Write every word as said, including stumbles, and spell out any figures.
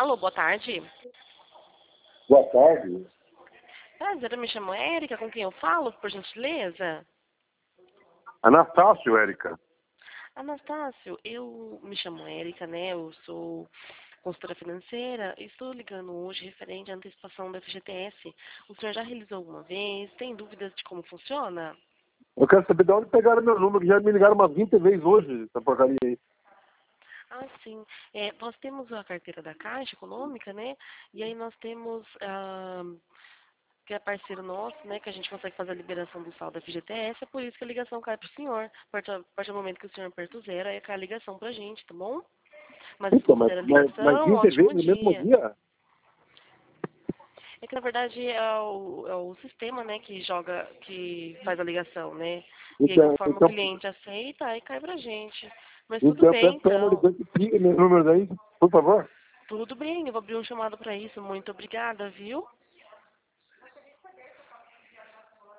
Alô, boa tarde. Boa tarde. Prazer, eu me chamo Érica, com quem eu falo, por gentileza? Anastácio, Érica. Anastácio, eu me chamo Érica, né? Eu sou consultora financeira e estou ligando hoje referente à antecipação do F G T S. O senhor já realizou alguma vez? Tem dúvidas de como funciona? Eu quero saber de onde pegaram meu número, que já me ligaram umas vinte vezes hoje, essa porcaria aí. Ah, sim. É, nós temos a carteira da Caixa Econômica, né? E aí nós temos, ah, que é parceiro nosso, né? Que a gente consegue fazer a liberação do saldo da F G T S, é por isso que a ligação cai para o senhor. A partir, a partir do momento que o senhor aperta o zero, aí cai a ligação para a gente, tá bom? Mas Então, mas, considera a mas, mas ligação, vinte ótimo vezes no mesmo dia. dia? É que na verdade é o, é o sistema, né, que joga, que faz a ligação, né? E aí Então, conforme o então, cliente aceita, aí cai pra gente. Mas tudo então eu bem, peço para então. analisar que tira meu número daí, por favor. Tudo bem, eu vou abrir um chamado para isso. Muito obrigada, viu?